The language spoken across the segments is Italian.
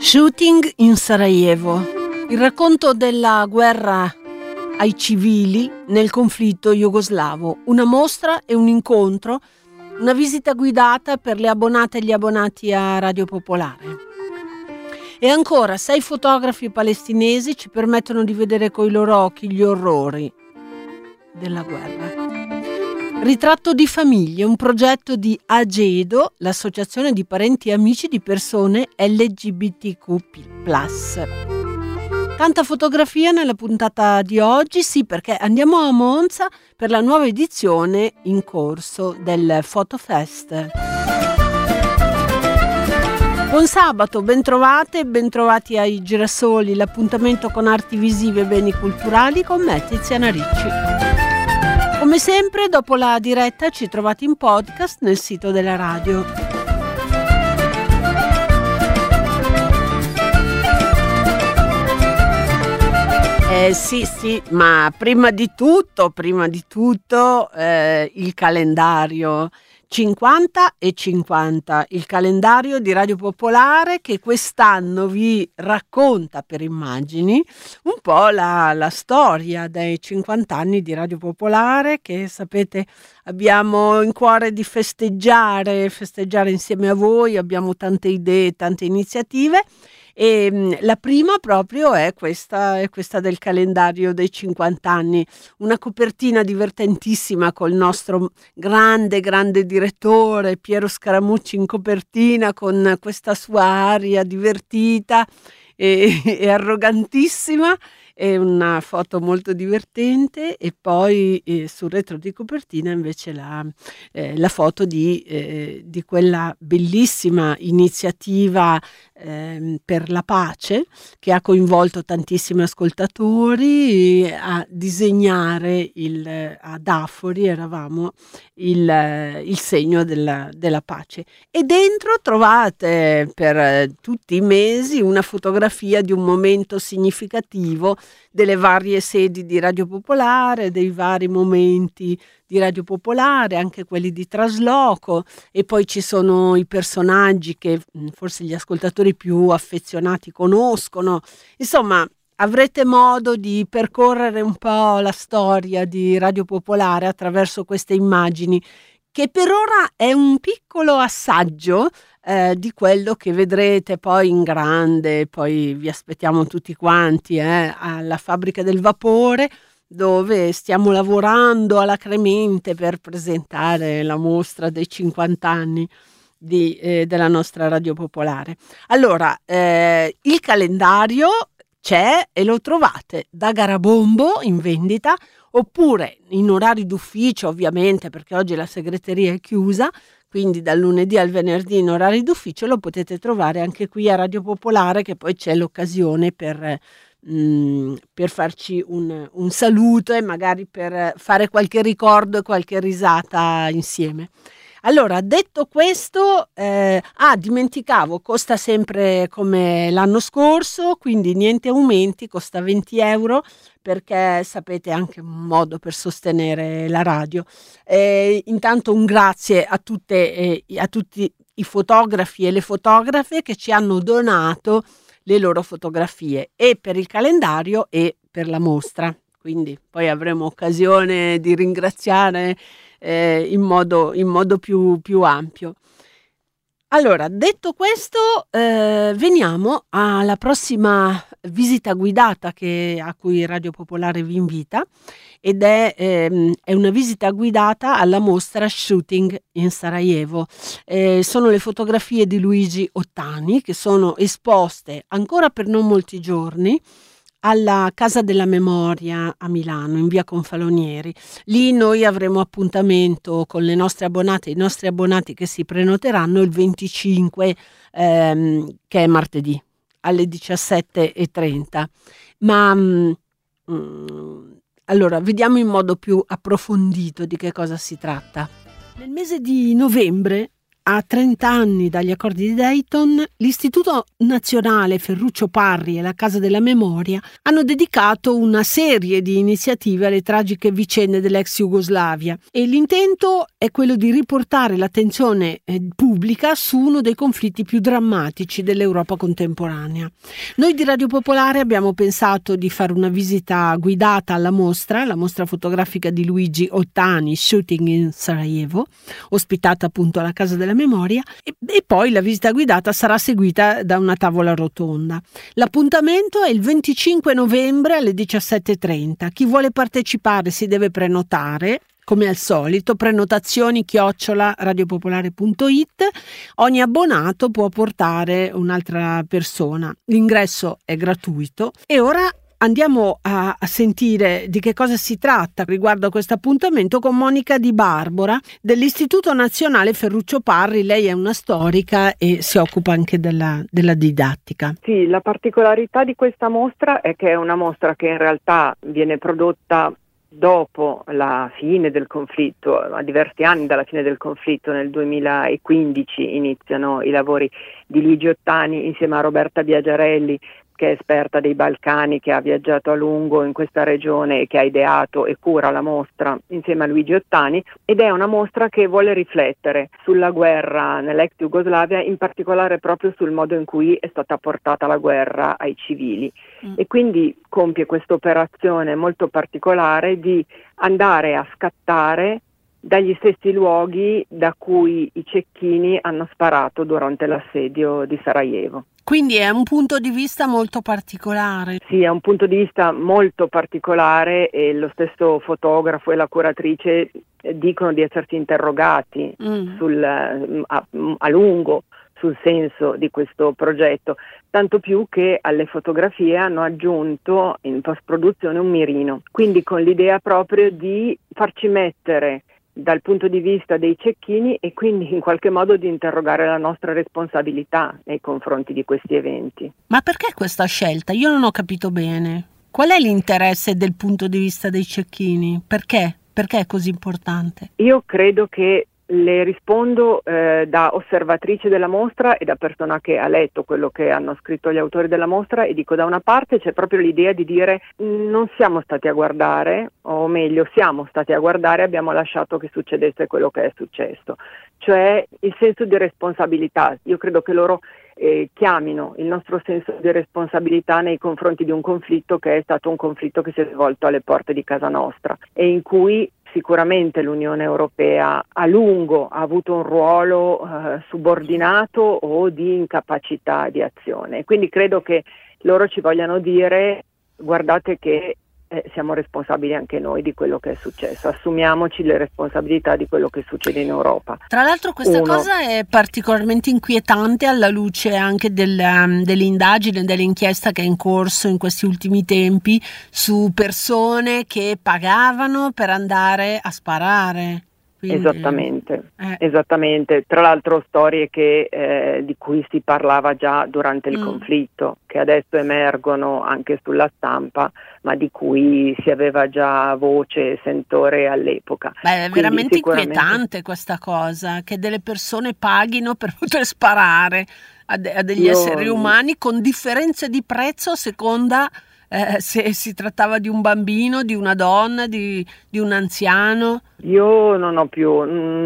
Shooting in Sarajevo, il racconto della guerra ai civili nel conflitto jugoslavo, una mostra e un incontro, una visita guidata per le abbonate e gli abbonati a Radio Popolare. E ancora 6 fotografi palestinesi ci permettono di vedere coi loro occhi gli orrori della guerra. Ritratto di famiglie, un progetto di Agedo, l'associazione di parenti e amici di persone LGBTQ+. Tanta fotografia nella puntata di oggi, sì, perché andiamo a Monza per la nuova edizione in corso del Fotofest. Buon sabato, bentrovate e bentrovati ai Girasoli, l'appuntamento con arti visive e beni culturali con me, Tiziana Ricci. Come sempre, dopo la diretta ci trovate in podcast nel sito della radio. Sì, ma prima di tutto, il calendario 50 e 50, il calendario di Radio Popolare che quest'anno vi racconta per immagini un po' la storia dei 50 anni di Radio Popolare, che sapete abbiamo in cuore di festeggiare insieme a voi, abbiamo tante idee, tante iniziative. E la prima proprio è questa del calendario dei 50 anni, una copertina divertentissima col nostro grande direttore Piero Scaramucci in copertina con questa sua aria divertita e arrogantissima. È una foto molto divertente e poi sul retro di copertina invece la foto di quella bellissima iniziativa per la pace che ha coinvolto tantissimi ascoltatori a disegnare ad Afori eravamo il segno della pace, e dentro trovate per tutti i mesi una fotografia di un momento significativo delle varie sedi di Radio Popolare, dei vari momenti di Radio Popolare, anche quelli di trasloco, e poi ci sono i personaggi che forse gli ascoltatori più affezionati conoscono. Insomma, avrete modo di percorrere un po' la storia di Radio Popolare attraverso queste immagini, che per ora è un piccolo assaggio di quello che vedrete poi in grande. Poi vi aspettiamo tutti quanti alla Fabbrica del Vapore, dove stiamo lavorando alacremente per presentare la mostra dei 50 anni della nostra Radio Popolare. Allora, il calendario c'è e lo trovate da Garabombo in vendita, oppure in orari d'ufficio, ovviamente, perché oggi la segreteria è chiusa, quindi dal lunedì al venerdì in orari d'ufficio lo potete trovare anche qui a Radio Popolare, che poi c'è l'occasione per farci un saluto e magari per fare qualche ricordo e qualche risata insieme. Allora, detto questo, dimenticavo, costa sempre come l'anno scorso, quindi niente aumenti, costa 20 euro, perché sapete è anche un modo per sostenere la radio. Intanto un grazie a tutti i fotografi e le fotografe che ci hanno donato le loro fotografie, e per il calendario e per la mostra, quindi poi avremo occasione di ringraziare in modo più ampio. Allora, detto questo, veniamo alla prossima visita guidata a cui Radio Popolare vi invita, ed è una visita guidata alla mostra Shooting in Sarajevo. Sono le fotografie di Luigi Ottani, che sono esposte ancora per non molti giorni alla Casa della Memoria a Milano, in via Confalonieri. Lì noi avremo appuntamento con le nostre abbonate, i nostri abbonati che si prenoteranno il 25, che è martedì, alle 17:30. Ma allora, vediamo in modo più approfondito di che cosa si tratta. Nel mese di novembre a 30 anni dagli accordi di Dayton, l'Istituto Nazionale Ferruccio Parri e la Casa della Memoria hanno dedicato una serie di iniziative alle tragiche vicende dell'ex Jugoslavia, e l'intento è quello di riportare l'attenzione pubblica su uno dei conflitti più drammatici dell'Europa contemporanea. Noi di Radio Popolare abbiamo pensato di fare una visita guidata alla mostra, la mostra fotografica di Luigi Ottani, Shooting in Sarajevo, ospitata appunto alla Casa della Memoria, e poi la visita guidata sarà seguita da una tavola rotonda. L'appuntamento è il 25 novembre alle 17:30. Chi vuole partecipare si deve prenotare, come al solito, prenotazioni@radiopopolare.it. Ogni abbonato può portare un'altra persona. L'ingresso è gratuito. E ora andiamo a sentire di che cosa si tratta riguardo a questo appuntamento con Monica Di Barbora dell'Istituto Nazionale Ferruccio Parri. Lei è una storica e si occupa anche della didattica. Sì, la particolarità di questa mostra è che è una mostra che in realtà viene prodotta dopo la fine del conflitto, a diversi anni dalla fine del conflitto. Nel 2015 iniziano i lavori di Luigi Ottani insieme a Roberta Biagiarelli, che è esperta dei Balcani, che ha viaggiato a lungo in questa regione e che ha ideato e cura la mostra insieme a Luigi Ottani, ed è una mostra che vuole riflettere sulla guerra nell'ex Jugoslavia, in particolare proprio sul modo in cui è stata portata la guerra ai civili. E quindi compie questa operazione molto particolare di andare a scattare dagli stessi luoghi da cui i cecchini hanno sparato durante l'assedio di Sarajevo. Quindi è un punto di vista molto particolare. Sì, è un punto di vista molto particolare, e lo stesso fotografo e la curatrice dicono di essersi interrogati a lungo sul senso di questo progetto, tanto più che alle fotografie hanno aggiunto in post-produzione un mirino, quindi con l'idea proprio di farci mettere dal punto di vista dei cecchini e quindi in qualche modo di interrogare la nostra responsabilità nei confronti di questi eventi. Ma perché questa scelta? Io non ho capito bene. Qual è l'interesse del punto di vista dei cecchini? Perché? Perché è così importante? Io credo che le rispondo da osservatrice della mostra e da persona che ha letto quello che hanno scritto gli autori della mostra, e dico, da una parte c'è proprio l'idea di dire non siamo stati a guardare, o meglio siamo stati a guardare e abbiamo lasciato che succedesse quello che è successo, cioè il senso di responsabilità. Io credo che loro chiamino il nostro senso di responsabilità nei confronti di un conflitto che è stato un conflitto che si è svolto alle porte di casa nostra e in cui sicuramente l'Unione Europea a lungo ha avuto un ruolo subordinato o di incapacità di azione. Quindi credo che loro ci vogliano dire: guardate che siamo responsabili anche noi di quello che è successo, assumiamoci le responsabilità di quello che succede in Europa. Tra l'altro questa cosa è particolarmente inquietante alla luce anche dell'indagine, dell'inchiesta che è in corso in questi ultimi tempi su persone che pagavano per andare a sparare. Quindi, esattamente. Tra l'altro storie di cui si parlava già durante il conflitto, che adesso emergono anche sulla stampa, ma di cui si aveva già voce e sentore all'epoca. Beh, è veramente inquietante questa cosa, che delle persone paghino per poter sparare a degli esseri umani con differenze di prezzo a seconda se si trattava di un bambino, di una donna, di un anziano. Io non ho più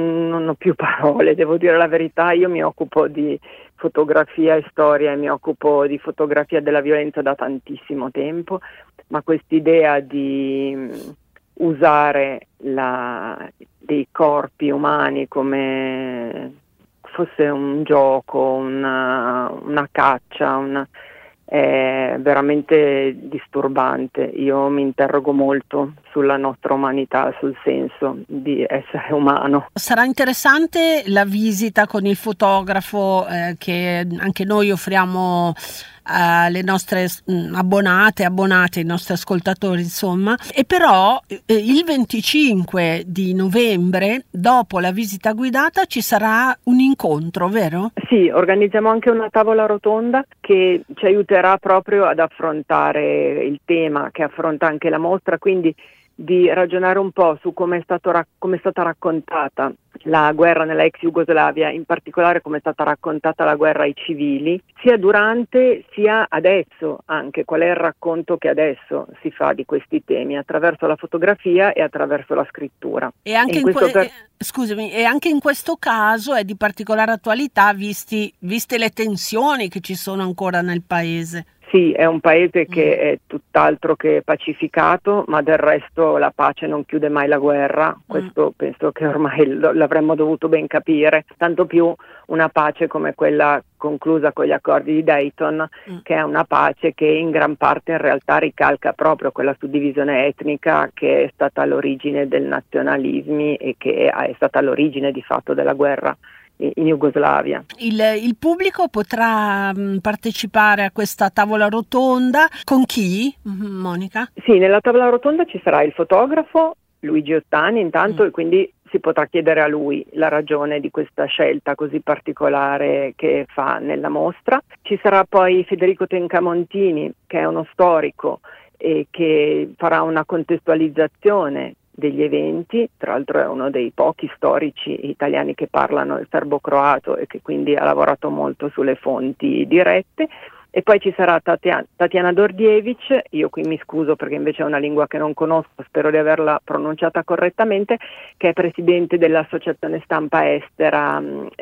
parole, devo dire la verità. Io mi occupo di fotografia e storia e mi occupo di fotografia della violenza da tantissimo tempo, ma quest'idea di usare dei corpi umani come fosse un gioco, una caccia, è veramente disturbante. Io mi interrogo molto sulla nostra umanità, sul senso di essere umano. Sarà interessante la visita con il fotografo che anche noi offriamo alle nostre abbonati, ai nostri ascoltatori, insomma. E però il 25 di novembre, dopo la visita guidata, ci sarà un incontro, vero? Sì, organizziamo anche una tavola rotonda che ci aiuterà proprio ad affrontare il tema che affronta anche la mostra, quindi di ragionare un po' su come è stata raccontata la guerra nella ex Jugoslavia, in particolare come è stata raccontata la guerra ai civili, sia durante sia adesso, anche qual è il racconto che adesso si fa di questi temi attraverso la fotografia e attraverso la scrittura. E anche scusami, e anche in questo caso è di particolare attualità viste le tensioni che ci sono ancora nel paese. Sì, è un paese che è tutt'altro che pacificato, ma del resto la pace non chiude mai la guerra, questo penso che ormai l'avremmo dovuto ben capire, tanto più una pace come quella conclusa con gli accordi di Dayton, che è una pace che in gran parte in realtà ricalca proprio quella suddivisione etnica che è stata all'origine del nazionalismi e che è stata all'origine di fatto della guerra in Jugoslavia. Il pubblico potrà partecipare a questa tavola rotonda con chi, Monica? Sì, nella tavola rotonda ci sarà il fotografo Luigi Ottani intanto e quindi si potrà chiedere a lui la ragione di questa scelta così particolare che fa nella mostra. Ci sarà poi Federico Tencamontini, che è uno storico e che farà una contestualizzazione degli eventi, tra l'altro è uno dei pochi storici italiani che parlano il serbo-croato e che quindi ha lavorato molto sulle fonti dirette. E poi ci sarà Tatiana Dordievich, io qui mi scuso perché invece è una lingua che non conosco, spero di averla pronunciata correttamente, che è presidente dell'Associazione Stampa Estera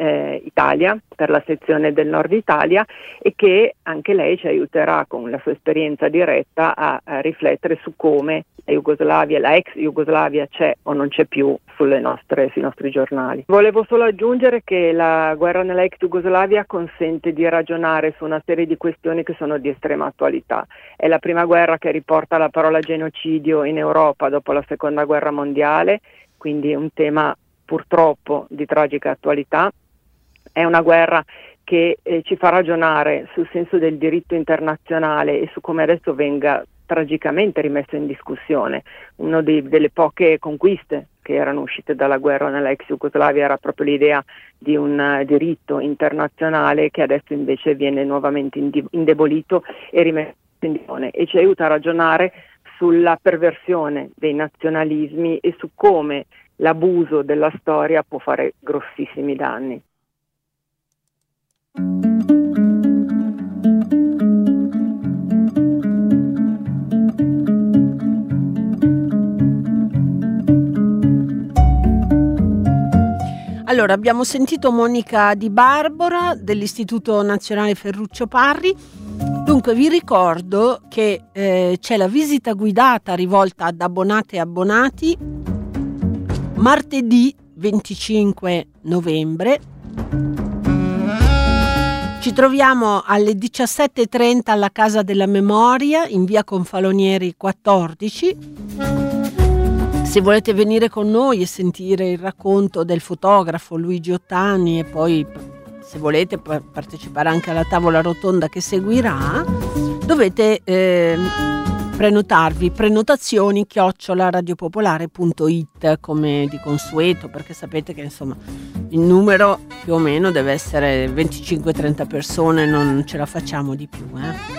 Italia, per la sezione del Nord Italia, e che anche lei ci aiuterà con la sua esperienza diretta a riflettere su come la ex Jugoslavia c'è o non c'è più sui nostri giornali. Volevo solo aggiungere che la guerra nella ex Jugoslavia consente di ragionare su una serie di questioni che sono di estrema attualità. È la prima guerra che riporta la parola genocidio in Europa dopo la seconda guerra mondiale, quindi un tema purtroppo di tragica attualità. È una guerra che ci fa ragionare sul senso del diritto internazionale e su come adesso venga tragicamente rimesso in discussione. Una delle poche conquiste che erano uscite dalla guerra nella ex Jugoslavia era proprio l'idea di un diritto internazionale che adesso invece viene nuovamente indebolito e rimesso in discussione, e ci aiuta a ragionare sulla perversione dei nazionalismi e su come l'abuso della storia può fare grossissimi danni. Allora, abbiamo sentito Monica Di Barbara dell'Istituto Nazionale Ferruccio Parri. Dunque vi ricordo che c'è la visita guidata rivolta ad abbonate e abbonati martedì 25 novembre. Ci troviamo alle 17:30 alla Casa della Memoria in via Confalonieri 14. Se volete venire con noi e sentire il racconto del fotografo Luigi Ottani e poi se volete partecipare anche alla tavola rotonda che seguirà, dovete prenotarvi, prenotazioni @radiopopolare.it come di consueto, perché sapete che insomma il numero più o meno deve essere 25-30 persone, non ce la facciamo di più.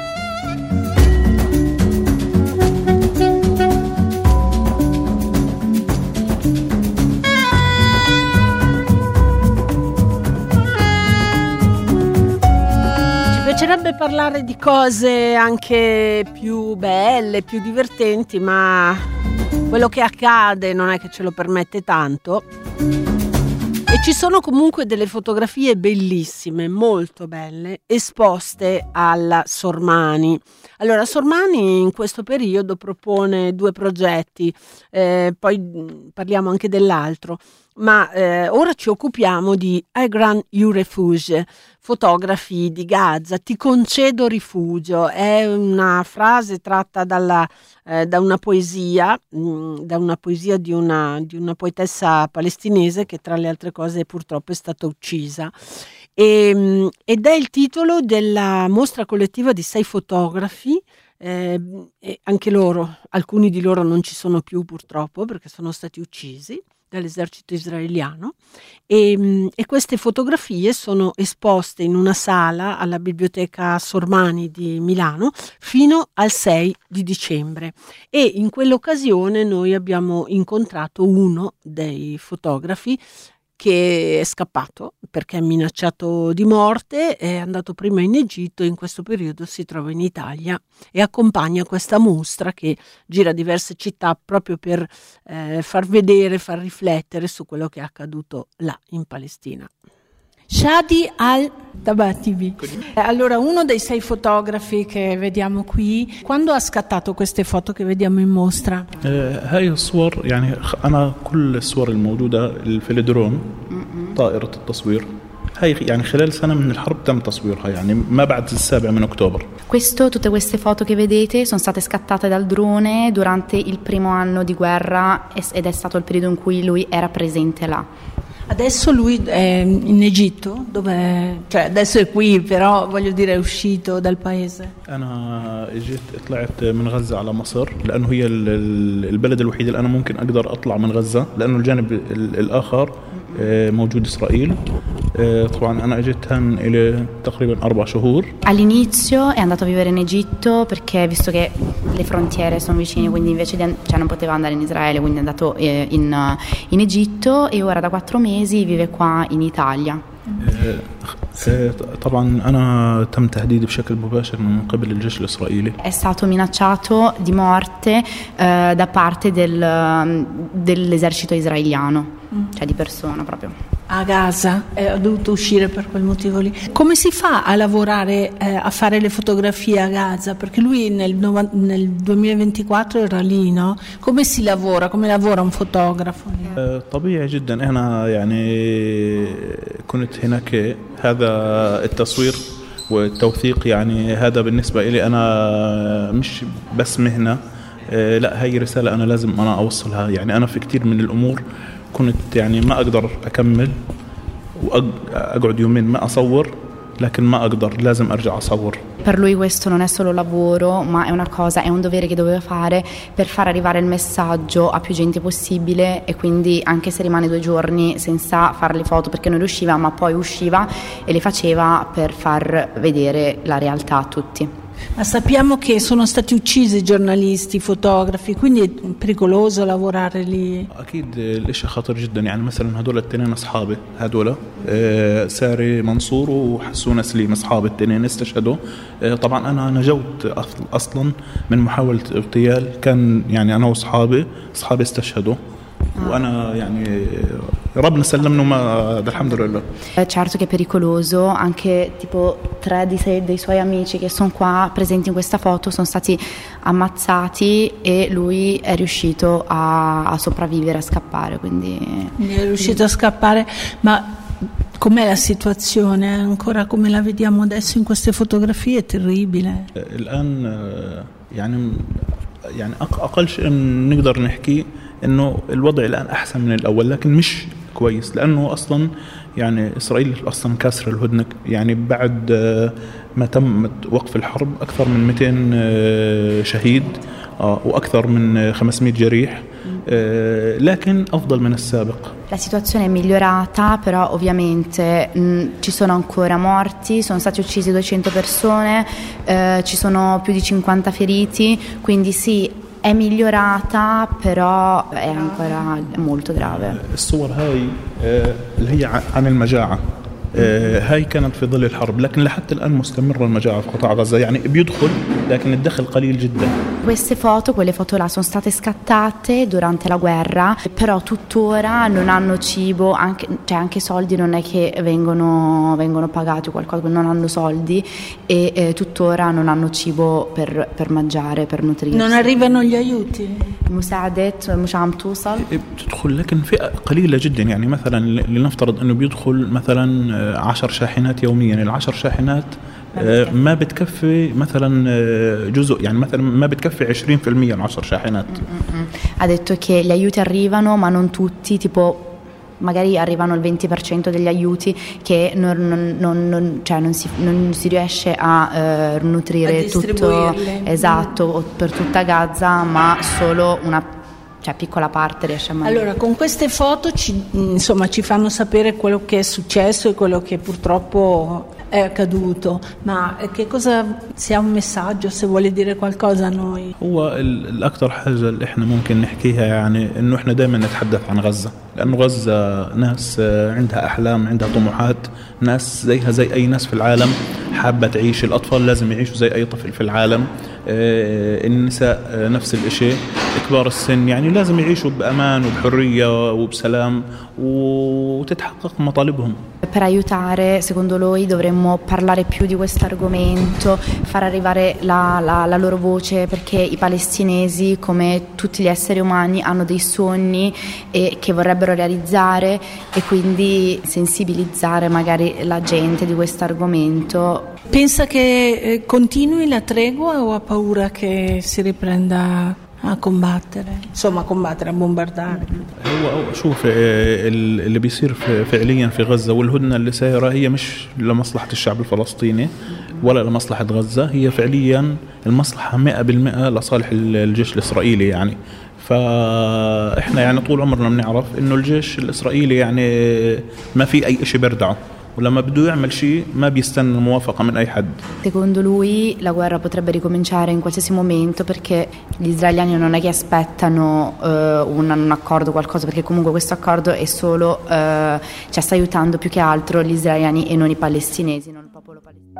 Mi piacerebbe parlare di cose anche più belle, più divertenti, ma quello che accade non è che ce lo permette tanto. E ci sono comunque delle fotografie bellissime, molto belle, esposte alla Sormani. Allora, Sormani in questo periodo propone 2 progetti, poi parliamo anche dell'altro, ma ora ci occupiamo di I Grant You Refuge, fotografi di Gaza, ti concedo rifugio. È una frase tratta da una poesia di una poetessa palestinese che tra le altre cose purtroppo è stata uccisa. Ed è il titolo della mostra collettiva di 6 fotografi, e anche loro, alcuni di loro non ci sono più purtroppo perché sono stati uccisi dall'esercito israeliano e queste fotografie sono esposte in una sala alla Biblioteca Sormani di Milano fino al 6 di dicembre e in quell'occasione noi abbiamo incontrato uno dei fotografi che è scappato perché è minacciato di morte, è andato prima in Egitto e in questo periodo si trova in Italia e accompagna questa mostra che gira diverse città proprio per far vedere, far riflettere su quello che è accaduto là in Palestina. Shadi al-Tabatibi. Allora, uno dei 6 fotografi che vediamo qui, quando ha scattato queste foto che vediamo in mostra? هاي الصور يعني أنا كل الصور الموجودة في الدرون طائرة التصوير هاي يعني خلال سنة من الحرب تم تصويرها يعني ما بعد 7 أكتوبر. Tutte queste foto che vedete sono state scattate dal drone durante il primo anno di guerra ed è stato il periodo in cui lui era presente là. Adesso lui è in Egitto, cioè adesso è qui, però voglio dire è uscito dal paese. أنا طلعت من غزة على مصر لأنه هي البلد الوحيد اللي أنا ممكن أقدر أطلع من غزة لأنه الجانب الآخر موجود إسرائيل. طبعا أنا أجيت هان إلى تقريبا 4 شهور. All'inizio è andato a vivere in Egitto perché visto che le frontiere sono vicine, quindi invece non poteva andare in Israele, quindi è andato in Egitto e ora da 4 mesi vive qua in Italia. طبعا أنا تم تهديدي بشكل مباشر من قبل الجيش الإسرائيلي. È stato minacciato di morte da parte dell'esercito israeliano, cioè di persona proprio. A Gaza, ha dovuto uscire per quel motivo lì. Come si fa a lavorare, a fare le fotografie a Gaza? Perché lui nel 2024 era lì, no? Come si lavora? Come lavora un fotografo? طبيعي جدا أنا يعني كنت هناك هذا التصوير والتوثيق يعني هذا بالنسبة إلي أنا مش بس مهنة لا هي رسالة أنا لازم أنا أوصلها يعني أنا في كتير من الأمور كنت يعني ما أقدر أكمل وأقعد يومين ما أصور لكن ما أقدر لازم أرجع أصور. Per lui questo non è solo lavoro, ma è una cosa, è un dovere che doveva fare per far arrivare il messaggio a più gente possibile e quindi anche se rimane 2 giorni senza fare le foto perché non riusciva, ma poi usciva e le faceva per far vedere la realtà a tutti. Ma sappiamo che sono stati uccisi giornalisti, fotografi, quindi è pericoloso lavorare lì. أكيد الإشي خطر جدا يعني مثلا هدول التنين أصحابي هدول ساري منصور وحسون سليم أصحاب التنين استشهدوا. طبعا أنا نجوت أصلا من محاولة اغتيال كان يعني أنا وأصحابي استشهدوا. وأنا يعني ربنا سلمنا ما alhamdulillah. Certo che è pericoloso, anche tipo 3 dei suoi amici che sono qua presenti in questa foto sono stati ammazzati e lui è riuscito a sopravvivere, a scappare, quindi è riuscito a scappare. Ma com'è la situazione? Ancora come la vediamo adesso in queste fotografie è terribile. الآن يعني أقل شيء نقدر نحكي إنه الوضع الآن أحسن من الأول لكن مش كويس لأنه أصلا يعني إسرائيل أصلا كاسر الهدنة يعني بعد ما تم وقف الحرب أكثر من 200 شهيد وأكثر من 500 جريح لكن أفضل من السابق. La situazione è migliorata, però ovviamente ci sono ancora morti, sono stati uccisi 200 persone, ci sono più di 50 feriti, quindi sì, è migliorata, però è ancora molto grave. الصور هاي اللي هي عن المجاعة هاي كانت في ظل الحرب لكن لحتى الآن مستمرة المجاعة في قطاع غزة يعني بيدخل لكن الدخل قليل جدا. Quelle foto là sono state scattate durante la guerra, però tuttora non hanno cibo, anche soldi non è che vengono pagati o qualcosa, non hanno soldi e tuttora non hanno cibo per mangiare, per nutrirsi. Non arrivano gli aiuti. مساعدات مش عم توصل. بتدخل لكن فئة قليلة جدا يعني مثلا لنفترض انه بيدخل مثلا 10 شاحنات يوميا. ال10 شاحنات ما بتكفي مثلا جزء يعني مثلا ما بتكفي 20% من 10 شاحنات. Ha detto che gli aiuti arrivano ma non tutti, tipo magari arrivano il 20% degli aiuti che non si riesce a nutrire tutto, esatto, per tutta Gaza, ma solo una cioè piccola parte riesce a mangiare. Allora, con queste foto ci fanno sapere quello che è successo e quello che purtroppo è accaduto, ma che cosa, se ha un messaggio, se vuole dire qualcosa a noi? هو الأكثر حاجة اللي إحنا ممكن نحكيها يعني إنه إحنا دائما نتحدث عن غزة، لأنه غزة ناس عندها أحلام، عندها طموحات، ناس زيها زي أي ناس في العالم حابة تعيش. الأطفال لازم يعيشوا زي أي طفل في العالم، النساء نفس الإشي، كبار السن يعني لازم يعيشوا بأمان وبحرية وبسلام وتتحقق مطالبهم. Per aiutare, secondo lui, dovremmo parlare più di questo argomento, far arrivare la loro voce, perché i palestinesi, come tutti gli esseri umani, hanno dei sogni che vorrebbero realizzare, e quindi sensibilizzare magari la gente di questo argomento. Pensa che continui la tregua o ha paura che si riprenda a combattere, insomma a combattere, a bombardare؟ هو شوف اللي بيصير فعليا في غزة والهدنة اللي سايرة هي مش لمصلحة الشعب الفلسطيني ولا لمصلحة غزة، هي فعليا المصلحة 100% لصالح الجيش الإسرائيلي يعني. فإحنا يعني طول عمرنا بنعرف إنه الجيش الإسرائيلي يعني ما في أي إشي بردعه، ولما بده يعمل شيء ما بيستنى الموافقة من أي حد. Secondo lui la guerra potrebbe ricominciare in qualsiasi momento, perché gli israeliani non è che aspettano un accordo, qualcosa, perché comunque questo accordo è solo, cioè sta aiutando più che altro gli israeliani e non i palestinesi, non il popolo palestinese.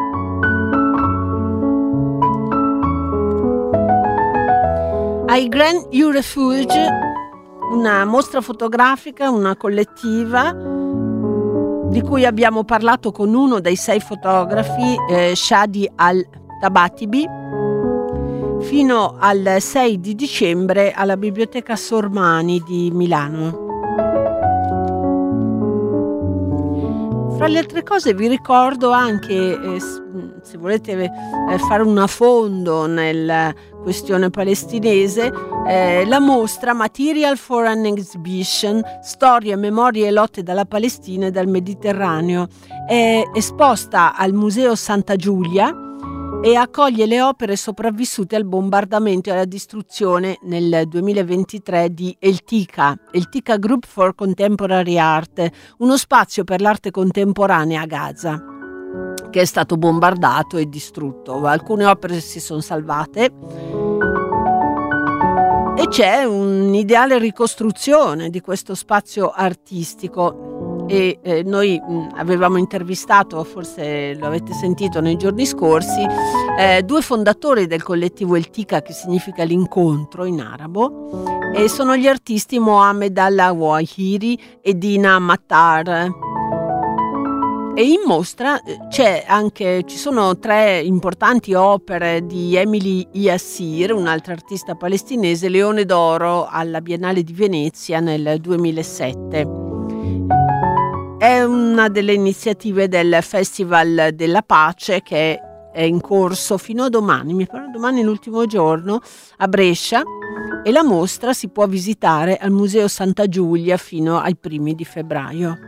Ai Grand You Refuge, una mostra fotografica, una collettiva di cui abbiamo parlato con uno dei 6 fotografi, Shadi Al-Tabatibi, fino al 6 di dicembre alla Biblioteca Sormani di Milano. Fra le altre cose vi ricordo anche, se volete fare un affondo nella questione palestinese, la mostra Material for an Exhibition, storie, memorie e lotte dalla Palestina e dal Mediterraneo. È esposta al Museo Santa Giulia e accoglie le opere sopravvissute al bombardamento e alla distruzione nel 2023 di El Tika Group for Contemporary Art, uno spazio per l'arte contemporanea a Gaza, che è stato bombardato e distrutto. Alcune opere si sono salvate e c'è un'ideale ricostruzione di questo spazio artistico. E noi avevamo intervistato, forse lo avete sentito nei giorni scorsi, 2 fondatori del collettivo El Tika, che significa l'incontro in arabo, e sono gli artisti Mohamed Al-Awahiri e Dina Mattar. E in mostra ci sono 3 importanti opere di Emily Yassir, un'altra artista palestinese, Leone d'Oro alla Biennale di Venezia nel 2007. È una delle iniziative del Festival della Pace che è in corso fino a domani, mi pare domani è l'ultimo giorno, a Brescia, e la mostra si può visitare al Museo Santa Giulia fino ai primi di febbraio.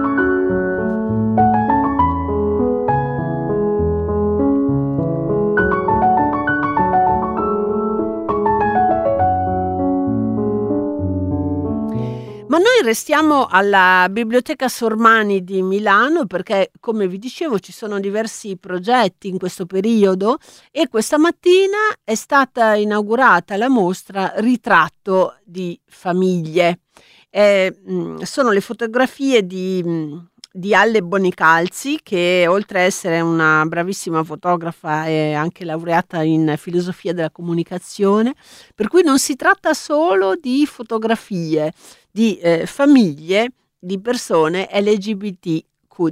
Ma noi restiamo alla Biblioteca Sormani di Milano perché, come vi dicevo, ci sono diversi progetti in questo periodo e questa mattina è stata inaugurata la mostra Ritratto di famiglie. Sono le fotografie di Alle Bonicalzi, che oltre a essere una bravissima fotografa è anche laureata in filosofia della comunicazione, per cui non si tratta solo di fotografie di famiglie di persone LGBTQ+.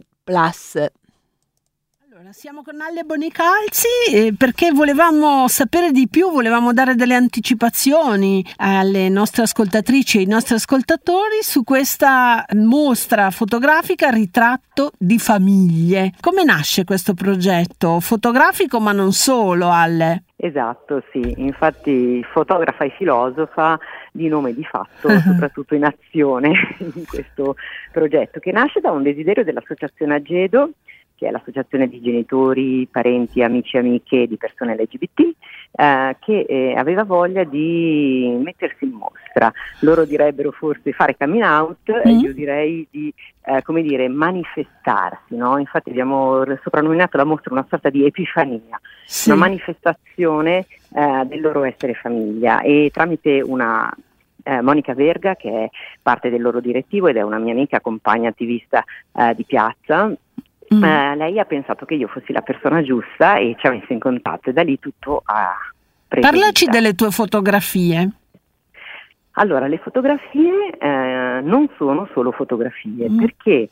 Allora, siamo con Alle Bonicalzi perché volevamo sapere di più, volevamo dare delle anticipazioni alle nostre ascoltatrici e ai nostri ascoltatori su questa mostra fotografica Ritratto di famiglie. Come nasce questo progetto fotografico, ma non solo, Alle? Esatto, sì, infatti fotografa e filosofa di nome e di fatto, soprattutto in azione in questo progetto, che nasce da un desiderio dell'associazione Agedo, che è l'associazione di genitori, parenti, amici e amiche di persone LGBT, che aveva voglia di mettersi in mostra. Loro direbbero forse fare coming out, io direi di manifestarsi, no? Infatti abbiamo soprannominato la mostra una sorta di epifania, una manifestazione del loro essere famiglia, e tramite una Monica Verga, che è parte del loro direttivo ed è una mia amica compagna attivista di piazza, lei ha pensato che io fossi la persona giusta e ci ha messo in contatto, e da lì tutto ha preso Parlaci vita. delle tue fotografie. Allora, le fotografie non sono solo fotografie, perché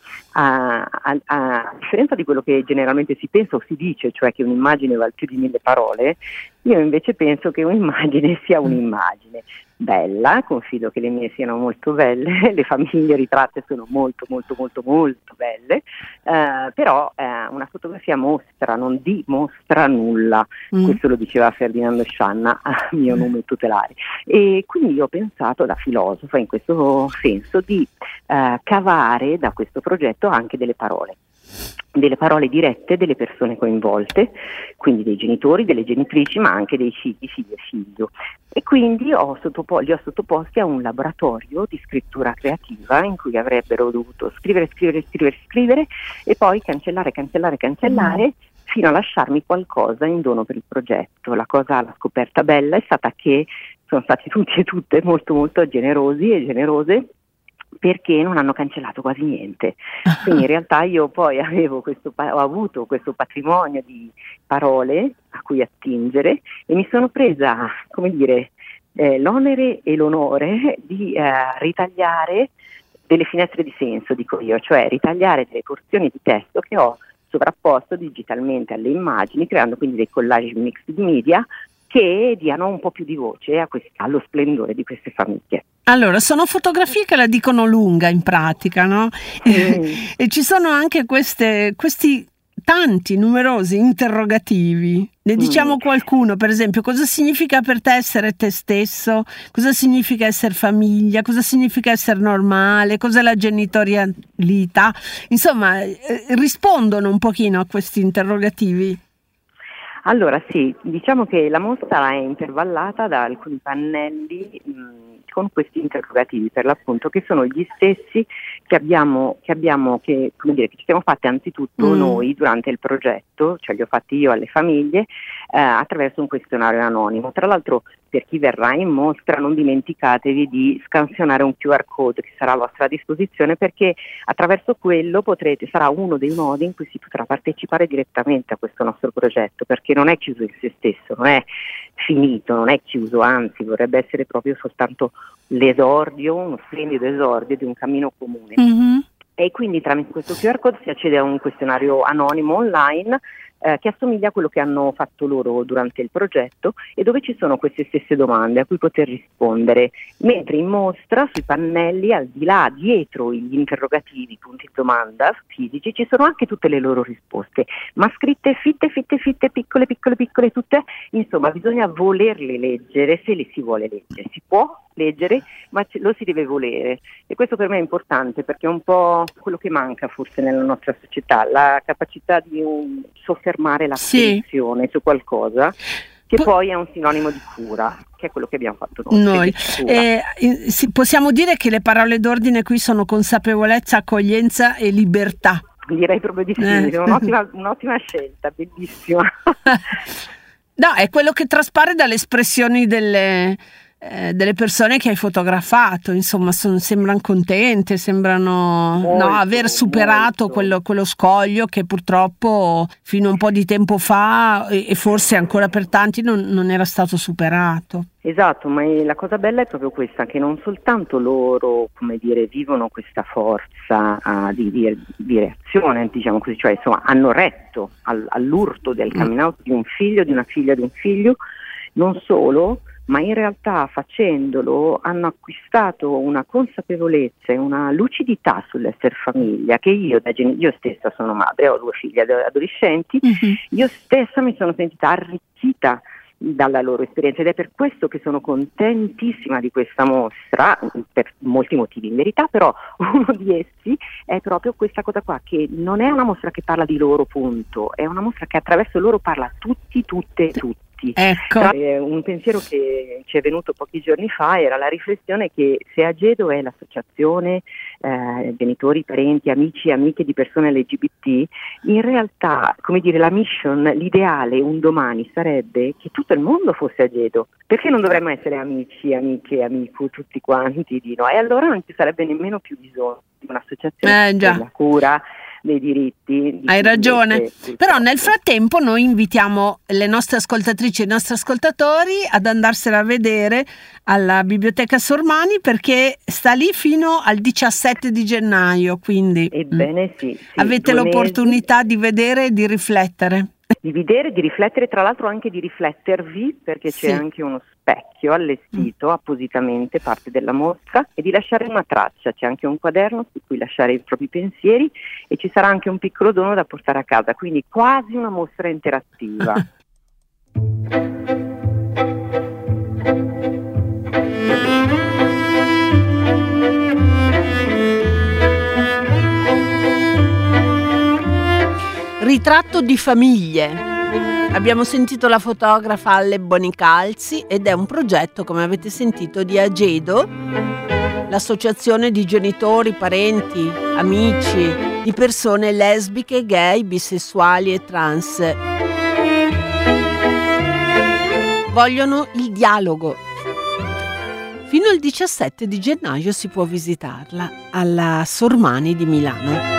a differenza di quello che generalmente si pensa o si dice, cioè che un'immagine vale più di 1000 parole, io invece penso che un'immagine sia un'immagine bella, confido che le mie siano molto belle, le famiglie ritratte sono molto molto molto molto belle, però una fotografia mostra, non dimostra nulla, questo lo diceva Ferdinando Scianna, mio nome tutelare, e quindi io ho pensato da filosofa in questo senso di cavare da questo progetto anche delle parole dirette delle persone coinvolte, quindi dei genitori, delle genitrici, ma anche dei figli e figlio. E quindi li ho sottoposti a un laboratorio di scrittura creativa in cui avrebbero dovuto scrivere e poi cancellare fino a lasciarmi qualcosa in dono per il progetto. La scoperta bella è stata che sono stati tutti e tutte molto molto generosi e generose, perché non hanno cancellato quasi niente. Quindi in realtà io poi ho avuto questo patrimonio di parole a cui attingere, e mi sono presa, l'onere e l'onore di ritagliare delle finestre di senso, dico io, cioè ritagliare delle porzioni di testo che ho sovrapposto digitalmente alle immagini, creando quindi dei collage mixed media che diano un po' più di voce allo splendore di queste famiglie. Allora, sono fotografie che la dicono lunga in pratica, no? E ci sono anche questi tanti, numerosi interrogativi. Ne diciamo qualcuno, per esempio: cosa significa per te essere te stesso? Cosa significa essere famiglia? Cosa significa essere normale? Cos'è la genitorialità? Insomma, rispondono un pochino a questi interrogativi. Allora sì, diciamo che la mostra è intervallata da alcuni pannelli con questi interrogativi, per l'appunto, che sono gli stessi che ci siamo fatti anzitutto noi durante il progetto, cioè li ho fatti io alle famiglie attraverso un questionario anonimo. Tra l'altro, per chi verrà in mostra, non dimenticatevi di scansionare un QR code che sarà a vostra disposizione, perché attraverso quello sarà uno dei modi in cui si potrà partecipare direttamente a questo nostro progetto, perché non è chiuso in se stesso, non è finito, non è chiuso, anzi vorrebbe essere proprio soltanto l'esordio, uno splendido esordio di un cammino comune. E quindi tramite questo QR code si accede a un questionario anonimo online che assomiglia a quello che hanno fatto loro durante il progetto, e dove ci sono queste stesse domande a cui poter rispondere, mentre in mostra sui pannelli, al di là, dietro gli interrogativi, punti di domanda fisici, ci sono anche tutte le loro risposte, ma scritte fitte, piccole, tutte, insomma bisogna volerle leggere. Se le si vuole leggere, si può leggere, ma lo si deve volere, e questo per me è importante, perché è un po' quello che manca forse nella nostra società, la capacità di soffermare l'attenzione su qualcosa che poi è un sinonimo di cura, che è quello che abbiamo fatto noi. Possiamo dire che le parole d'ordine qui sono consapevolezza, accoglienza e libertà. Direi proprio di sì, è un'ottima scelta, bellissima. No, è quello che traspare dalle espressioni delle persone che hai fotografato, insomma, sembrano contente, sembrano aver superato quello scoglio che purtroppo fino a un po' di tempo fa, e forse ancora per tanti, non era stato superato. Esatto, ma la cosa bella è proprio questa, che non soltanto loro, vivono questa forza di reazione, diciamo così, cioè insomma hanno retto all'urto del coming out di un figlio, di una figlia, di un figlio, non solo, ma in realtà facendolo hanno acquistato una consapevolezza e una lucidità sull'essere famiglia, che io stessa sono madre, ho 2 figlie adolescenti, io stessa mi sono sentita arricchita dalla loro esperienza, ed è per questo che sono contentissima di questa mostra, per molti motivi in verità, però uno di essi è proprio questa cosa qua, che non è una mostra che parla di loro, punto, è una mostra che attraverso loro parla a tutti, tutte e tutti. LGBT. Ecco. Un pensiero che ci è venuto pochi giorni fa era la riflessione che se Agedo è l'associazione genitori, parenti, amici e amiche di persone LGBT, in realtà, come dire, la mission, l'ideale un domani sarebbe che tutto il mondo fosse Agedo. Perché non dovremmo essere amici, amiche, amico, tutti quanti di noi? E allora non ci sarebbe nemmeno più bisogno di un'associazione della cura dei diritti. Hai ragione, però nel frattempo noi invitiamo le nostre ascoltatrici e i nostri ascoltatori ad andarsela a vedere alla Biblioteca Sormani, perché sta lì fino al 17 di gennaio, quindi ebbene sì, avete l'opportunità di vedere e di riflettere. Di vedere, di riflettere, tra l'altro anche di riflettervi, perché c'è anche uno specchio allestito appositamente, parte della mostra, e di lasciare una traccia. C'è anche un quaderno su cui lasciare i propri pensieri e ci sarà anche un piccolo dono da portare a casa, quindi quasi una mostra interattiva. Ritratto di famiglie. Abbiamo sentito la fotografa Alle Bonicalzi ed è un progetto, come avete sentito, di Agedo, l'associazione di genitori, parenti, amici di persone lesbiche, gay, bisessuali e trans. Vogliono il dialogo. Fino al 17 di gennaio si può visitarla alla Sormani di Milano.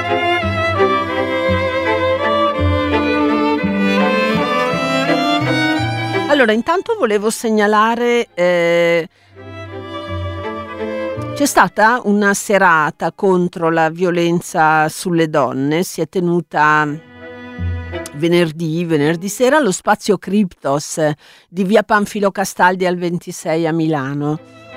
Allora, intanto volevo segnalare, c'è stata una serata contro la violenza sulle donne, si è tenuta venerdì sera allo spazio Cryptos di via Panfilo Castaldi al 26 a Milano.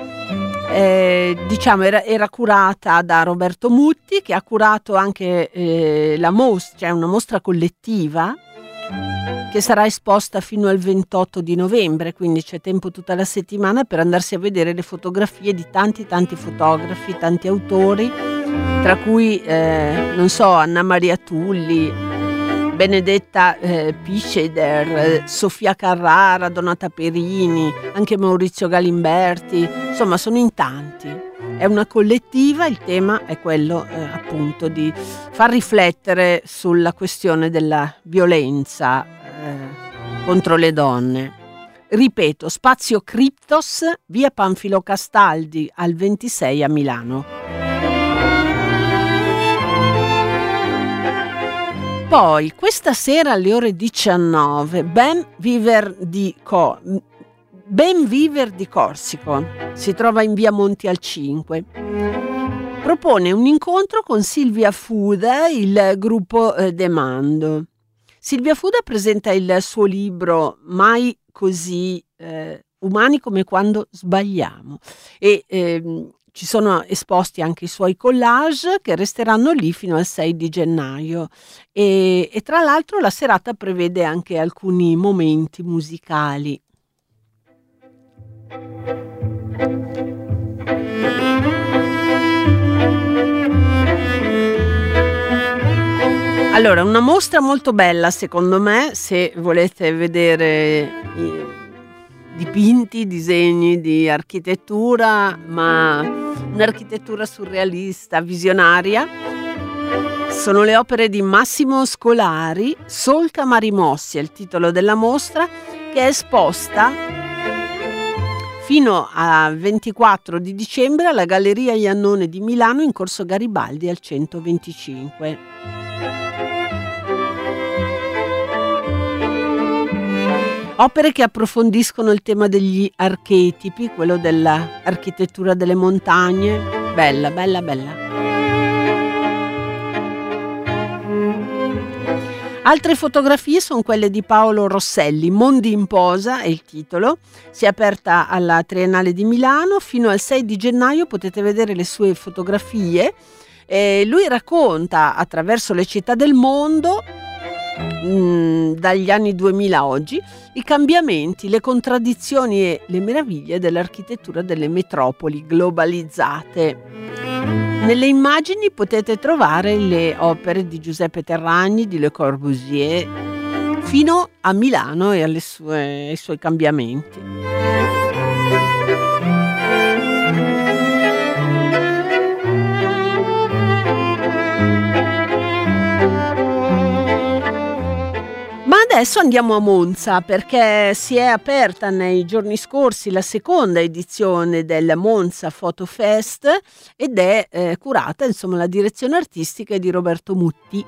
Era curata da Roberto Mutti, che ha curato anche la mostra, cioè una mostra collettiva che sarà esposta fino al 28 di novembre, quindi c'è tempo tutta la settimana per andarsi a vedere le fotografie di tanti fotografi, tanti autori, tra cui Anna Maria Tulli, Benedetta Pischeder, Sofia Carrara, Donata Perini, anche Maurizio Galimberti, insomma sono in tanti. È una collettiva, il tema è quello appunto di far riflettere sulla questione della violenza contro le donne. Ripeto, spazio Cryptos, via Panfilo Castaldi al 26 a Milano. Poi questa sera alle ore 19 Ben Viver di Corsico, si trova in via Monti al 5, propone un incontro con Silvia Fuda, il gruppo Demando. Silvia Fuda presenta il suo libro Mai così umani come quando sbagliamo e ci sono esposti anche i suoi collage che resteranno lì fino al 6 di gennaio e tra l'altro la serata prevede anche alcuni momenti musicali. Allora, una mostra molto bella secondo me, se volete vedere i dipinti, disegni di architettura, ma un'architettura surrealista, visionaria. Sono le opere di Massimo Scolari, Solca Marimossi è il titolo della mostra, che è esposta fino al 24 di dicembre alla Galleria Iannone di Milano in Corso Garibaldi al 125. Opere che approfondiscono il tema degli archetipi, quello dell'architettura delle montagne. Bella, bella, bella. Altre fotografie sono quelle di Paolo Rosselli, Mondi in posa è il titolo, si è aperta alla Triennale di Milano, fino al 6 di gennaio potete vedere le sue fotografie. Lui racconta attraverso le città del mondo, dagli anni 2000 a oggi, i cambiamenti, le contraddizioni e le meraviglie dell'architettura delle metropoli globalizzate. Nelle immagini potete trovare le opere di Giuseppe Terragni, di Le Corbusier, fino a Milano e ai suoi cambiamenti. Ma adesso andiamo a Monza, perché si è aperta nei giorni scorsi la seconda edizione del Monza Photo Fest ed è curata, insomma, la direzione artistica è di Roberto Mutti.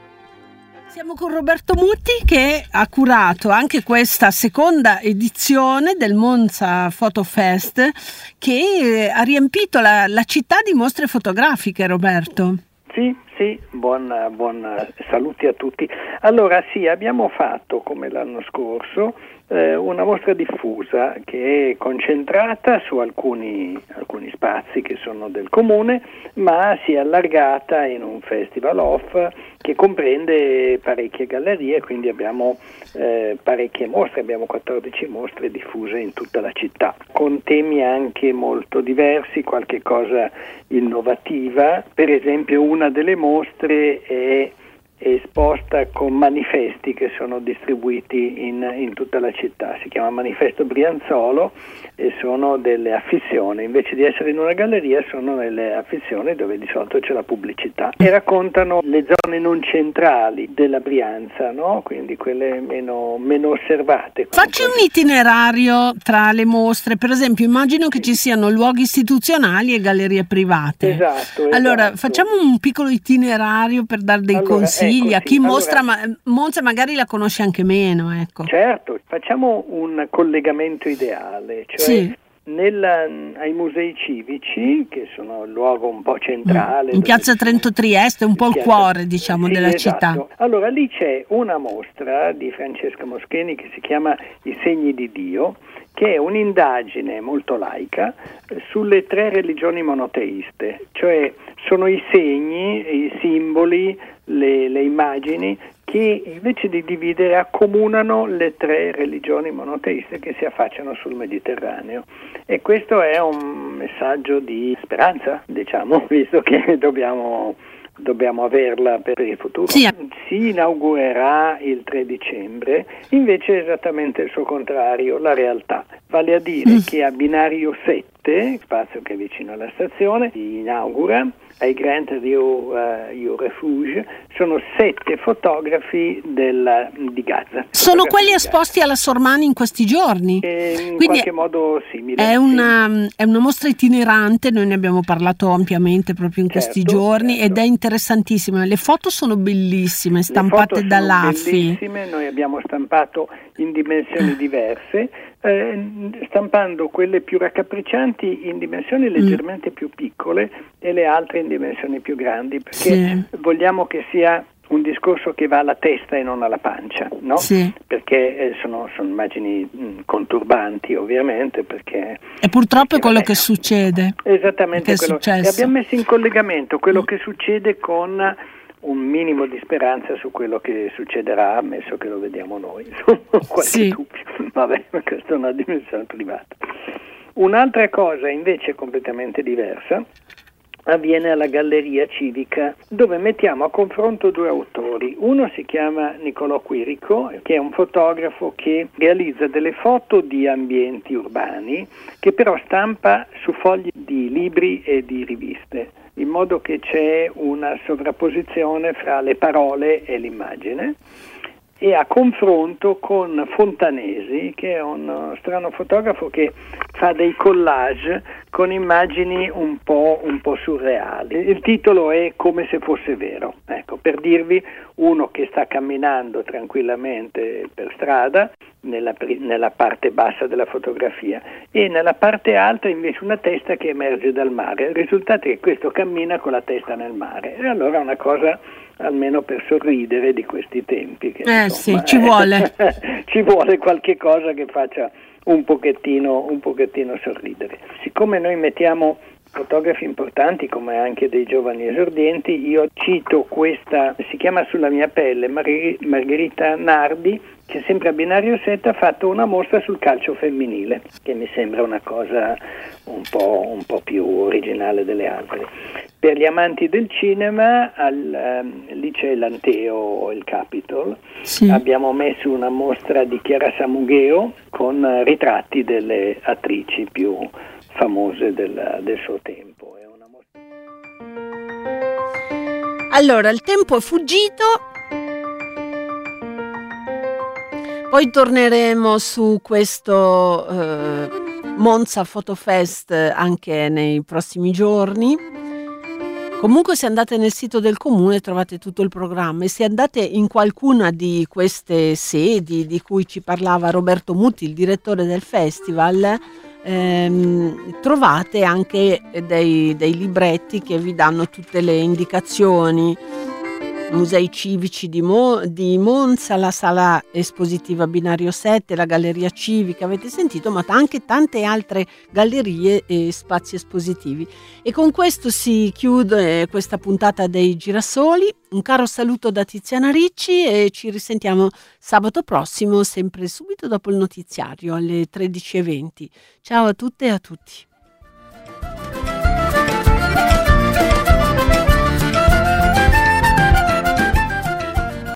Siamo con Roberto Mutti che ha curato anche questa seconda edizione del Monza Photo Fest, che ha riempito la città di mostre fotografiche, Roberto. Sì, buon saluti a tutti. Allora sì, abbiamo fatto come l'anno scorso una mostra diffusa che è concentrata su alcuni spazi che sono del comune, ma si è allargata in un festival off che comprende parecchie gallerie, quindi abbiamo parecchie mostre, abbiamo 14 mostre diffuse in tutta la città, con temi anche molto diversi, qualche cosa innovativa. Per esempio una delle mostre è esposta con manifesti che sono distribuiti in tutta la città, si chiama Manifesto Brianzolo e sono delle affissioni, invece di essere in una galleria sono nelle affissioni dove di solito c'è la pubblicità e raccontano le zone non centrali della Brianza, no? Quindi quelle meno osservate. Facci un itinerario tra le mostre, per esempio immagino che ci siano luoghi istituzionali e gallerie private. Esatto. Allora facciamo un piccolo itinerario per dare dei consigli a chi mostra, Monza magari la conosce anche meno, ecco. Certo, facciamo un collegamento ideale, cioè ai musei civici, che sono il luogo un po' centrale. In piazza Trento Trieste, un po' il cuore, diciamo, della esatto. città. Allora lì c'è una mostra di Francesca Moschini che si chiama I segni di Dio, che è un'indagine molto laica sulle 3 religioni monoteiste, cioè sono i segni, i simboli, le immagini che invece di dividere accomunano le 3 religioni monoteiste che si affacciano sul Mediterraneo, e questo è un messaggio di speranza, diciamo, visto che dobbiamo averla per il futuro. Sì. Si inaugurerà il 3 dicembre, invece è esattamente il suo contrario, la realtà, vale a dire che a binario 7, spazio che è vicino alla stazione, si inaugura ai Grand Rio Refuge, sono 7 fotografi di Gaza. Sono quelli esposti alla Sormani in questi giorni? In quindi qualche modo simile. È una mostra itinerante, noi ne abbiamo parlato ampiamente proprio in questi giorni, ed è interessantissima. Le foto sono bellissime, stampate dall'AFI. Bellissime, noi abbiamo stampato in dimensioni diverse, stampando quelle più raccapriccianti in dimensioni leggermente più piccole e le altre in dimensioni più grandi, perché vogliamo che sia un discorso che va alla testa e non alla pancia, no? Sì. Perché sono immagini conturbanti, ovviamente, perché e purtroppo è quello che succede. Esattamente quello che abbiamo messo in collegamento quello che succede con un minimo di speranza su quello che succederà, ammesso che lo vediamo noi, insomma, qualche dubbio. Vabbè, ma questa è una dimensione privata. Un'altra cosa invece completamente diversa avviene alla Galleria Civica, dove mettiamo a confronto 2 autori. Uno si chiama Nicolò Quirico, che è un fotografo che realizza delle foto di ambienti urbani, che però stampa su fogli di libri e di riviste, in modo che c'è una sovrapposizione fra le parole e l'immagine, e a confronto con Fontanesi, che è uno strano fotografo che fa dei collage con immagini un po' surreali. Il titolo è Come se fosse vero. Ecco, per dirvi, uno che sta camminando tranquillamente per strada nella parte bassa della fotografia, e nella parte alta invece una testa che emerge dal mare. Il risultato è che questo cammina con la testa nel mare, e allora è una cosa almeno per sorridere di questi tempi. Che, insomma, ci vuole. Ci vuole qualche cosa che faccia un pochettino sorridere. Siccome noi mettiamo fotografi importanti come anche dei giovani esordienti, io cito questa, si chiama Sulla mia pelle, Margherita Nardi, che sempre a Binario 7 ha fatto una mostra sul calcio femminile, che mi sembra una cosa un po' più originale delle altre. Per gli amanti del cinema, al Liceo Lanteo, il Capitol, abbiamo messo una mostra di Chiara Samugheo con ritratti delle attrici più famose del suo tempo. Allora, il tempo è fuggito, poi torneremo su questo Monza Photo Fest anche nei prossimi giorni. Comunque se andate nel sito del comune trovate tutto il programma, e se andate in qualcuna di queste sedi di cui ci parlava Roberto Muti, il direttore del festival, trovate anche dei libretti che vi danno tutte le indicazioni. Musei civici di Monza, la sala espositiva Binario 7, la galleria civica, avete sentito, ma anche tante altre gallerie e spazi espositivi. E con questo si chiude questa puntata dei Girasoli. Un caro saluto da Tiziana Ricci e ci risentiamo sabato prossimo, sempre subito dopo il notiziario alle 13:20. Ciao a tutte e a tutti.